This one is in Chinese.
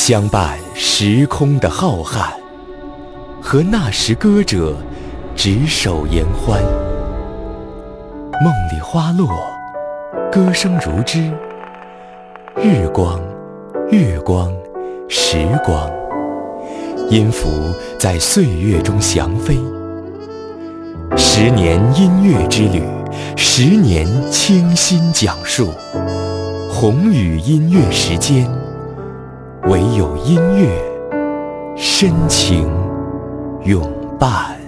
相伴时空的浩瀚，和那时歌者执手言欢。梦里花落，歌声如织，日光、月光、时光，音符在岁月中翔飞。10年音乐之旅，10年倾心讲述。宏宇音乐时间，唯有音乐深情永伴。